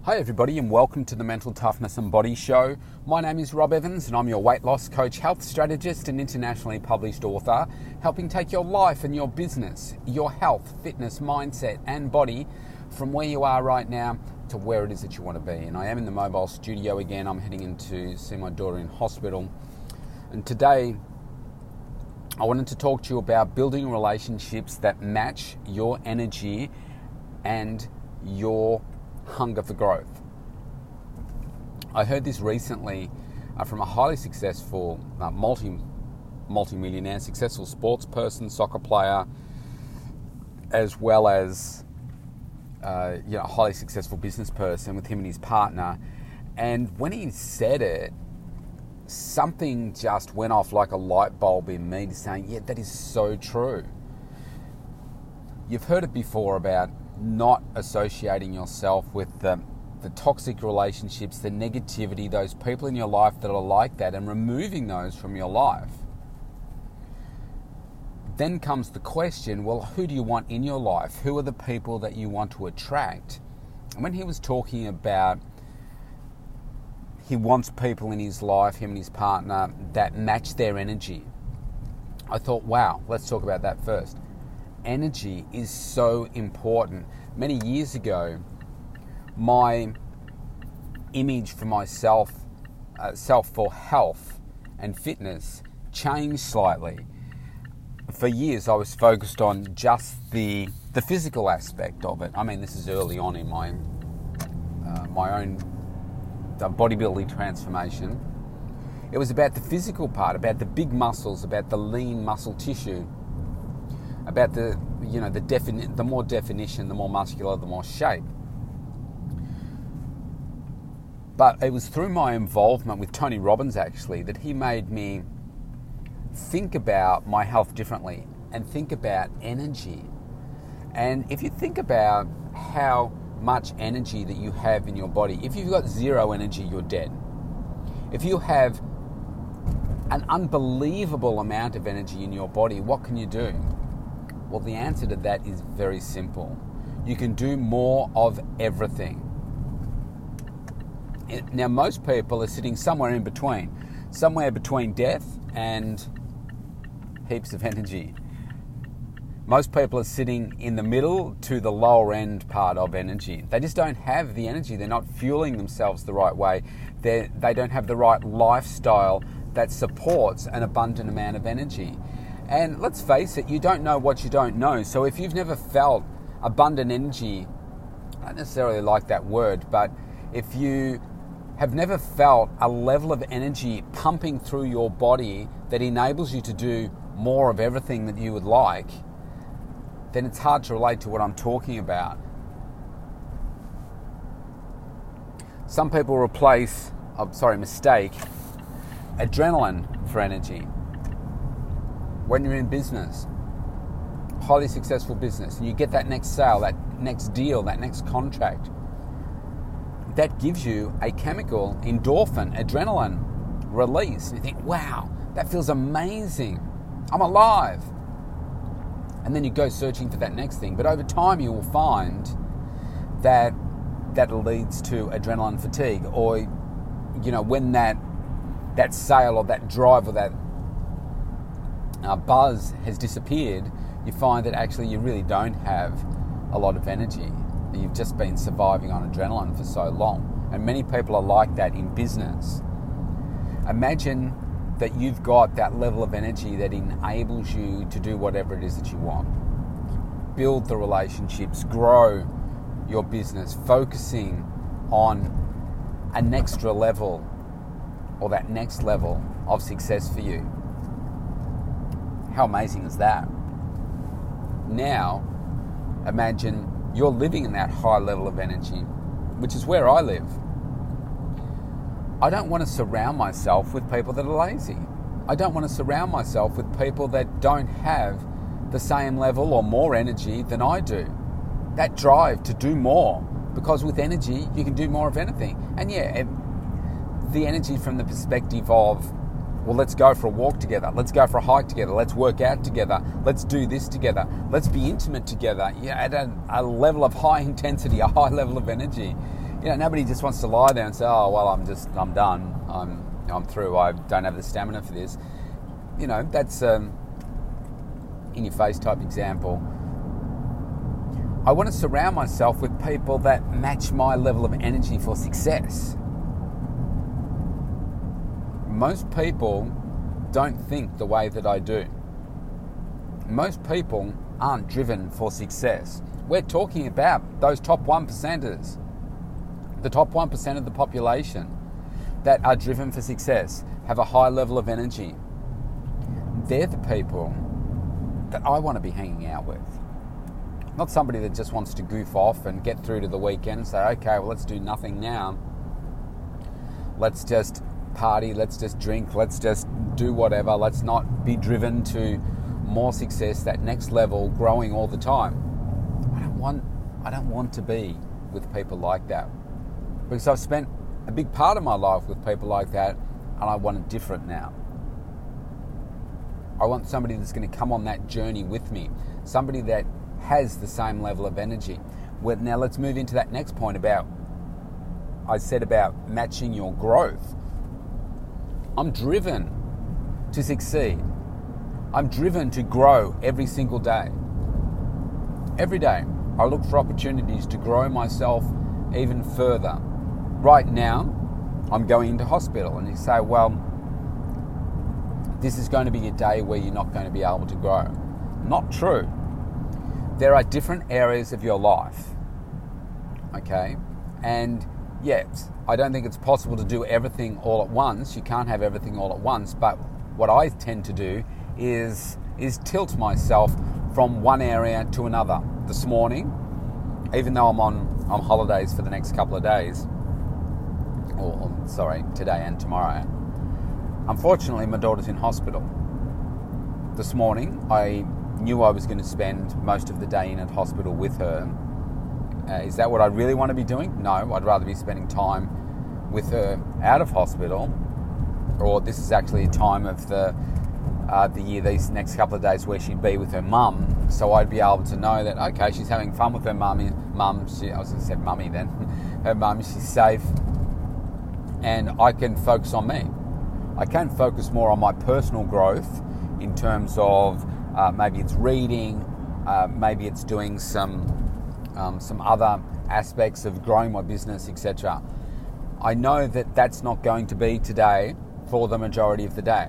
Hi everybody and welcome to the Mental Toughness and Body Show. My name is Rob Evans and I'm your weight loss coach, health strategist and internationally published author, helping take your life and your business, your health, fitness, mindset and body from where you are right now to where it is that you want to be. And I am in the mobile studio again. I'm heading in to see my daughter in hospital. And today I wanted to talk to you about building relationships that match your energy and your hunger for growth. I heard this recently from a highly successful multi-millionaire, successful sports person, soccer player, as well as a highly successful business person with him and his partner. And when he said it, something just went off like a light bulb in me, saying, yeah, that is so true. You've heard it before about not associating yourself with the toxic relationships, the negativity, those people in your life that are like that, and removing those from your life. Then comes the question, well, who do you want in your life? Who are the people that you want to attract? And when he was talking about he wants people in his life, him and his partner, that match their energy, I thought, wow, let's talk about that first. Energy is so important. Many years ago, my image for myself, self for health and fitness changed slightly. For years, I was focused on just the physical aspect of it. I mean, this is early on in my own bodybuilding transformation. It was about the physical part, about the big muscles, about the lean muscle tissue, about the more definition, the more muscular, the more shape. But it was through my involvement with Tony Robbins, actually, that he made me think about my health differently and think about energy. And if you think about how much energy that you have in your body, if you've got zero energy, you're dead. If you have an unbelievable amount of energy in your body, what can you do? Well, the answer to that is very simple. You can do more of everything. Now, most people are sitting somewhere between death and heaps of energy. Most people are sitting in the middle to the lower end part of energy. They just don't have the energy. They're not fueling themselves the right way. They don't have the right lifestyle that supports an abundant amount of energy. And let's face it, you don't know what you don't know. So if you've never felt abundant energy, I don't necessarily like that word, but if you have never felt a level of energy pumping through your body that enables you to do more of everything that you would like, then it's hard to relate to what I'm talking about. Some people mistake adrenaline for energy. When you're in business, highly successful business, and you get that next sale, that next deal, that next contract, that gives you a chemical, endorphin, adrenaline release. And you think, wow, that feels amazing. I'm alive. And then you go searching for that next thing. But over time, you will find that leads to adrenaline fatigue. Or, when that sale or that drive or that buzz has disappeared, you find that actually you really don't have a lot of energy. You've just been surviving on adrenaline for so long. And many people are like that in business. Imagine that you've got that level of energy that enables you to do whatever it is that you want. Build the relationships, grow your business, focusing on an extra level or that next level of success for you. How amazing is that? Now, imagine you're living in that high level of energy, which is where I live. I don't want to surround myself with people that are lazy. I don't want to surround myself with people that don't have the same level or more energy than I do. That drive to do more, because with energy, you can do more of anything. And the energy from the perspective of, well, let's go for a walk together. Let's go for a hike together. Let's work out together. Let's do this together. Let's be intimate together. At a level of high intensity, a high level of energy. nobody just wants to lie there and say, oh, well, I'm done. I'm through. I don't have the stamina for this. That's in your face type example. I want to surround myself with people that match my level of energy for success. Most people don't think the way that I do. Most people aren't driven for success. We're talking about those top 1%ers, the top 1% of the population that are driven for success, have a high level of energy. They're the people that I want to be hanging out with. Not somebody that just wants to goof off and get through to the weekend and say, okay, well, let's do nothing now. Let's just party, let's just drink, let's just do whatever. Let's not be driven to more success, that next level, growing all the time. I don't want to be with people like that, because I've spent a big part of my life with people like that, and I want it different now. I want somebody that's going to come on that journey with me, somebody that has the same level of energy. Well, now let's move into that next point I said about matching your growth. I'm driven to succeed. I'm driven to grow every single day. Every day, I look for opportunities to grow myself even further. Right now, I'm going into hospital, and you say, well, this is going to be a day where you're not going to be able to grow. Not true. There are different areas of your life, okay? And yes, I don't think it's possible to do everything all at once. You can't have everything all at once, but what I tend to do is tilt myself from one area to another. This morning, even though I'm on holidays for the next couple of days, today and tomorrow, unfortunately my daughter's in hospital. This morning I knew I was going to spend most of the day in at hospital with her. Is that what I really want to be doing? No, I'd rather be spending time with her out of hospital, or this is actually a time of the year, these next couple of days, where she'd be with her mum, so I'd be able to know that, okay, she's having fun with her mum, I was going to say mummy then, her mum, she's safe, and I can focus on me. I can focus more on my personal growth in terms of maybe it's reading, maybe it's doing some other aspects of growing my business, etc. I know that that's not going to be today for the majority of the day.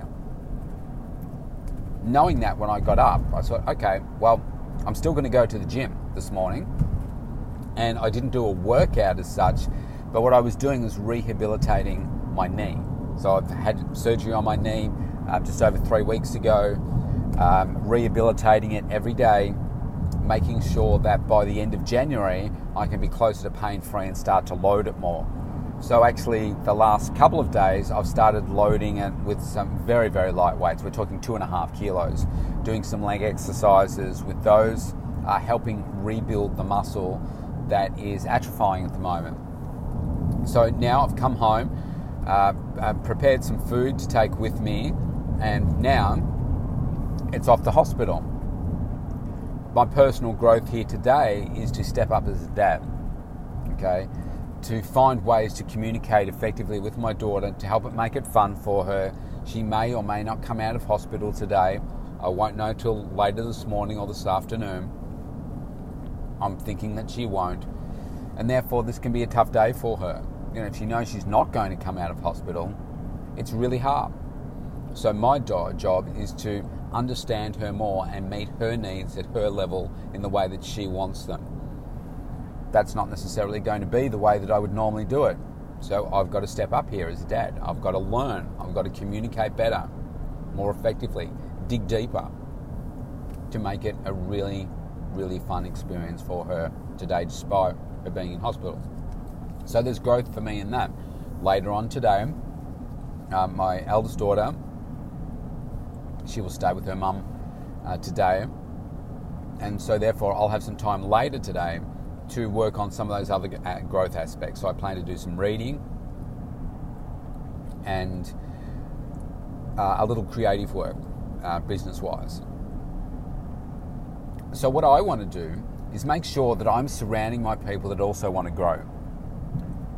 Knowing that, when I got up, I thought, okay, well, I'm still going to go to the gym this morning, and I didn't do a workout as such, but what I was doing was rehabilitating my knee. So I've had surgery on my knee just over 3 weeks ago, rehabilitating it every day, making sure that by the end of January, I can be closer to pain-free and start to load it more. So actually, the last couple of days, I've started loading it with some very, very light weights. We're talking 2.5 kilos, doing some leg exercises with those, helping rebuild the muscle that is atrophying at the moment. So now I've come home, I've prepared some food to take with me, and now it's off to hospital. My personal growth here today is to step up as a dad, okay? To find ways to communicate effectively with my daughter, to help it make it fun for her. She may or may not come out of hospital today. I won't know till later this morning or this afternoon. I'm thinking that she won't. And therefore, this can be a tough day for her. If she knows she's not going to come out of hospital, it's really hard. So my job is to understand her more and meet her needs at her level in the way that she wants them. That's not necessarily going to be the way that I would normally do it. So I've got to step up here as a dad. I've got to learn. I've got to communicate better, more effectively, dig deeper to make it a really, really fun experience for her today, despite her being in hospital. So there's growth for me in that. Later on today, my eldest daughter, she will stay with her mum today. And so therefore I'll have some time later today to work on some of those other growth aspects. So I plan to do some reading and a little creative work, business-wise. So what I want to do is make sure that I'm surrounding my people that also want to grow.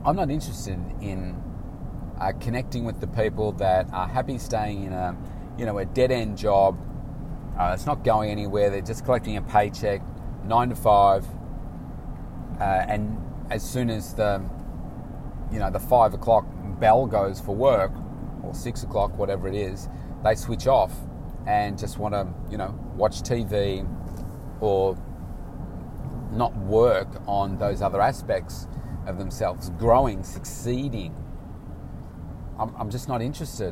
I'm not interested in connecting with the people that are happy staying in a dead-end job. It's not going anywhere. They're just collecting a paycheck, 9 to 5, and as soon as the 5 o'clock bell goes for work, or 6 o'clock, whatever it is, they switch off and just want to, watch TV or not work on those other aspects of themselves, growing, succeeding. I'm just not interested.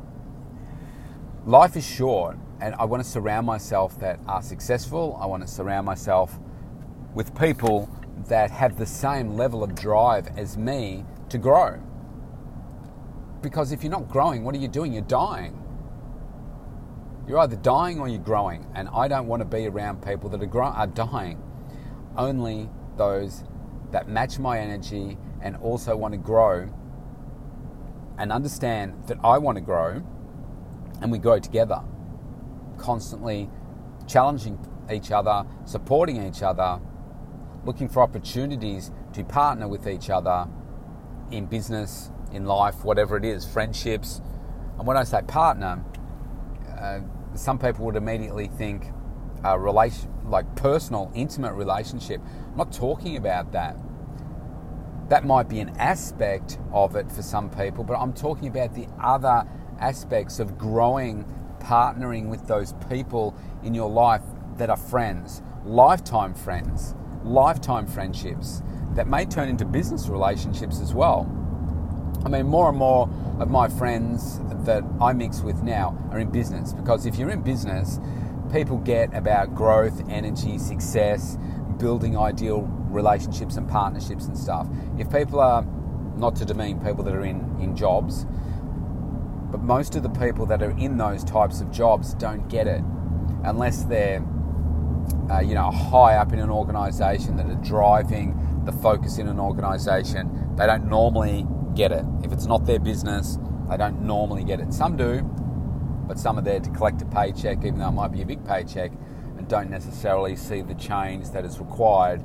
Life is short, and I want to surround myself that are successful. I want to surround myself with people that have the same level of drive as me to grow. Because if you're not growing, what are you doing? You're dying. You're either dying or you're growing, and I don't want to be around people that are dying. Only those that match my energy and also want to grow and understand that I want to grow, and we grow together, constantly challenging each other, supporting each other, looking for opportunities to partner with each other in business, in life, whatever it is, friendships. And when I say partner, some people would immediately think like personal, intimate relationship. I'm not talking about that. That might be an aspect of it for some people, but I'm talking about the other aspects of growing, partnering with those people in your life that are friends, lifetime friendships that may turn into business relationships as well. I mean, more and more of my friends that I mix with now are in business, because if you're in business, people get about growth, energy, success, building ideal relationships and partnerships and stuff. If people are, not to demean people that are in jobs, but most of the people that are in those types of jobs don't get it unless they're high up in an organisation that are driving the focus in an organisation. They don't normally get it. If it's not their business, they don't normally get it. Some do, but some are there to collect a paycheck, even though it might be a big paycheck, and don't necessarily see the change that is required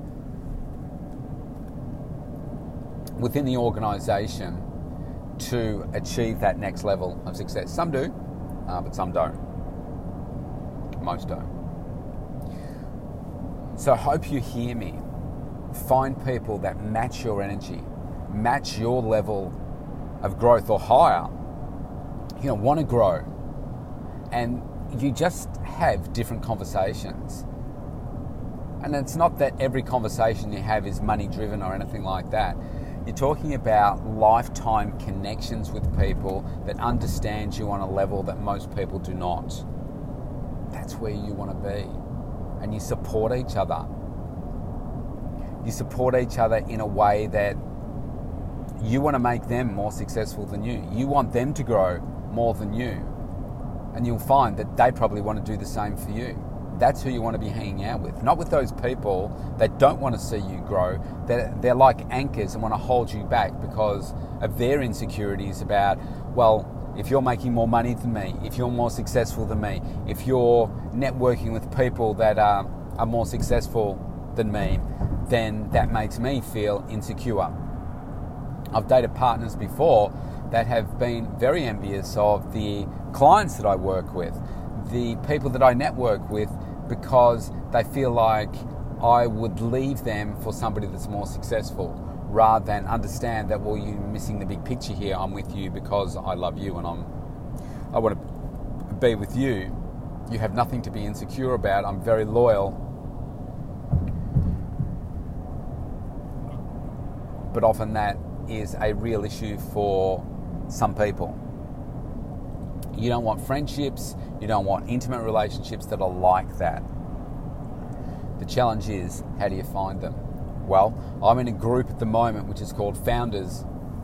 within the organisation to achieve that next level of success. Some do, but some don't. Most don't. So I hope you hear me. Find people that match your energy, match your level of growth or higher. Want to grow. And you just have different conversations. And it's not that every conversation you have is money driven or anything like that. You're talking about lifetime connections with people that understand you on a level that most people do not. That's where you want to be. And you support each other. You support each other in a way that you want to make them more successful than you. You want them to grow more than you. And you'll find that they probably want to do the same for you. That's who you want to be hanging out with. Not with those people that don't want to see you grow. They're like anchors and want to hold you back because of their insecurities about, well, if you're making more money than me, if you're more successful than me, if you're networking with people that are more successful than me, then that makes me feel insecure. I've dated partners before that have been very envious of the clients that I work with, the people that I network with, because they feel like I would leave them for somebody that's more successful, rather than understand that, well, you're missing the big picture here. I'm with you because I love you and I want to be with you. You have nothing to be insecure about. I'm very loyal. But often that is a real issue for some people. You don't want friendships, you don't want intimate relationships that are like that. The challenge is, how do you find them? Well, I'm in a group at the moment which is called Founders.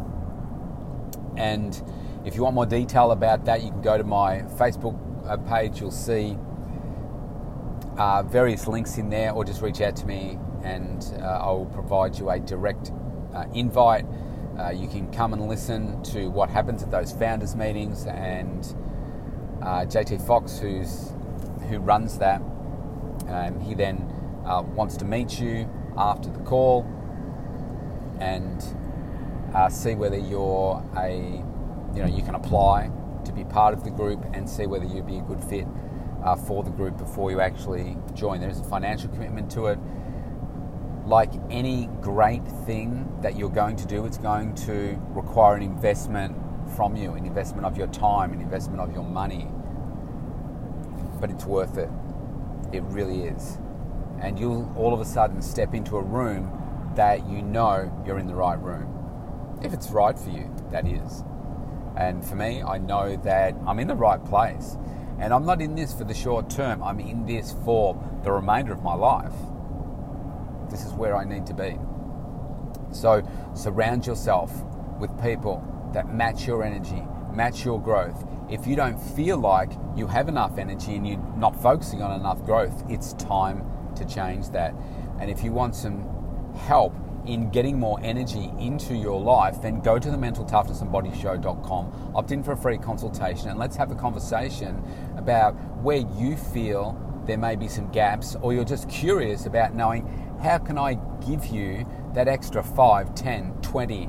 And if you want more detail about that, you can go to my Facebook page. You'll see various links in there, or just reach out to me and I will provide you a direct invite. You can come and listen to what happens at those Founders meetings, and JT Fox, who runs that, he then wants to meet you after the call and see whether you can apply to be part of the group and see whether you'd be a good fit for the group before you actually join. There's a financial commitment to it. Like any great thing that you're going to do, it's going to require an investment from you, an investment of your time, an investment of your money. But it's worth it. It really is. And you'll all of a sudden step into a room that you know you're in the right room. If it's right for you, that is. And for me, I know that I'm in the right place. And I'm not in this for the short term. I'm in this for the remainder of my life. This is where I need to be. So surround yourself with people that match your energy, match your growth. If you don't feel like you have enough energy and you're not focusing on enough growth, it's time to change that. And if you want some help in getting more energy into your life, then go to the mentaltoughnessandbodyshow.com, opt in for a free consultation, and let's have a conversation about where you feel there may be some gaps, or you're just curious about knowing, how can I give you that extra 5, 10, 20,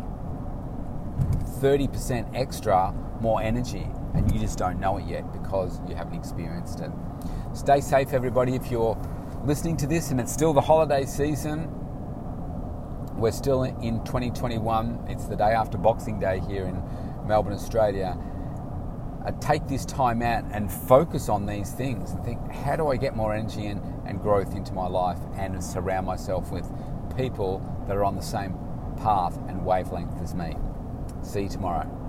30% extra more energy, and you just don't know it yet because you haven't experienced it. Stay safe, everybody. If you're listening to this and it's still the holiday season, we're still in 2021. It's the day after Boxing Day here in Melbourne, Australia. Take this time out and focus on these things and think, how do I get more energy and growth into my life, and surround myself with people that are on the same path and wavelength as me. See you tomorrow.